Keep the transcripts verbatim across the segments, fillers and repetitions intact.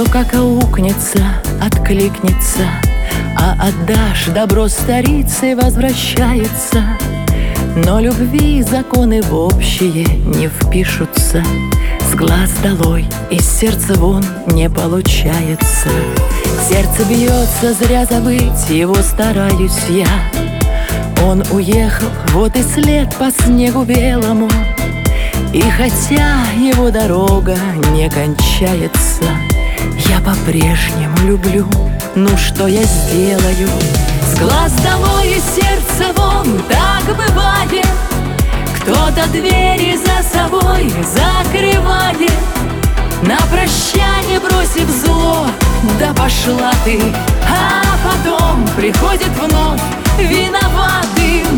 Все как аукнется, откликнется, а отдашь добро старицей возвращается. Но любви законы в общие не впишутся. С глаз долой, из сердца вон не получается. Сердце бьется, зря забыть его стараюсь я. Он уехал, вот и след по снегу белому. И хотя его дорога не кончается, я по-прежнему люблю, ну что я сделаю? С глаз долой и сердца вон, так бывает. Кто-то двери за собой закрывает, на прощание бросив зло, да пошла ты. А потом приходит вновь виноватым.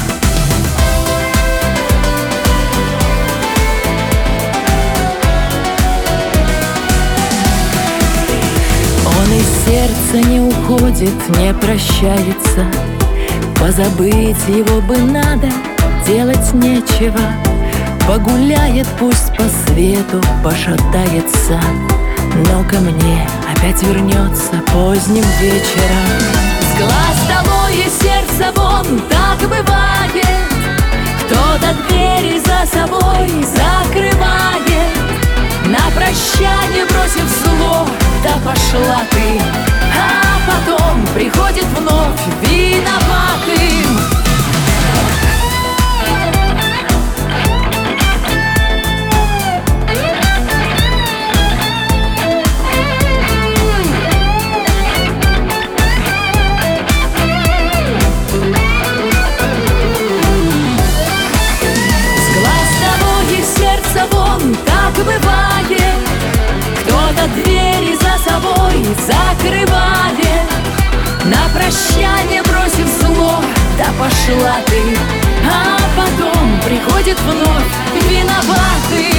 Он из сердца не уходит, не прощается. Позабыть его бы надо, делать нечего. Погуляет, пусть по свету пошатается, но ко мне опять вернется поздним вечером. С глаз долой и сердца вон, так бывает. Кто-то двери за собой закрывает, на прощание бросив зло, да пошла ты. А потом приходит вновь виноватым. Так бывает, кто-то двери за собой закрывает, на прощание бросив зло, да пошла ты. А потом приходит вновь виноватый.